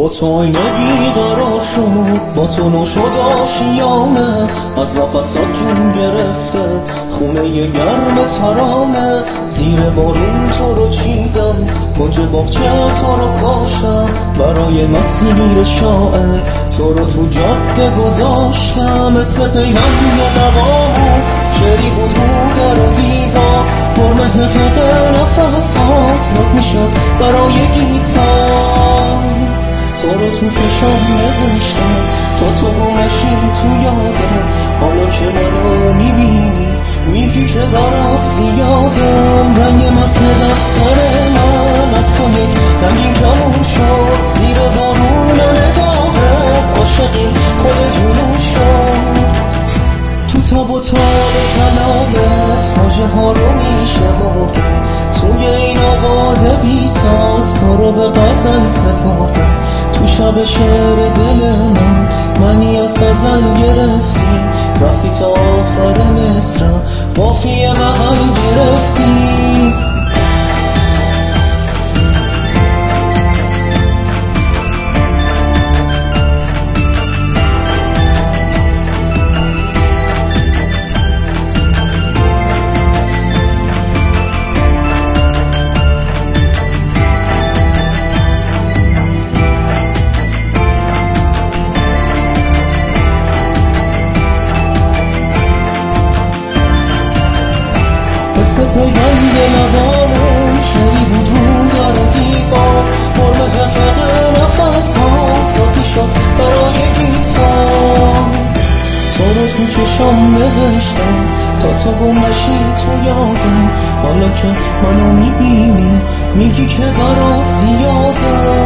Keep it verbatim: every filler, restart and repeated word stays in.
با تو آینه بیقرار شد، با تو نو شد آشیانه، از نفسات جون گرفته خونه ی گرم ترانه. زیر بارون تو رو چیدم، کنج باغچه تو رو کاشتم، برای مسیر شاعر تو رو تو جاده گذاشتم. مثل پیوند لقامون شعری بود رو در و دیوار، پر محقق نفس هات نوت میشد برای گیتار. تو رو تو چشم نوشتم تا تو گمشی تو یادم، حالا که منو میبینی میگی که برات زیادم. رنگ مثل دفتر من از تو یک رنگین کمون شد، زیر بارون نگاهت عاشقی خود جنون شد. تو تاب و تاب کلامت واژه ها رو میشمردم، توی این آواز بی ساز تو رو به غزل سپردم. تو شب شعر دل من منی از غزل گرفتی، رفتی تا آخر مصرع قافیه بغل گرفتی. مثل پیوند لبامون شعری بود رو در و دیوار، پر محقق نفس هاست نوت میشد برای گیتار. تو رو تو چشم نوشتم تا تو گم نشی تو یادم، حالا که منو میبینی میگی که برات زیادم.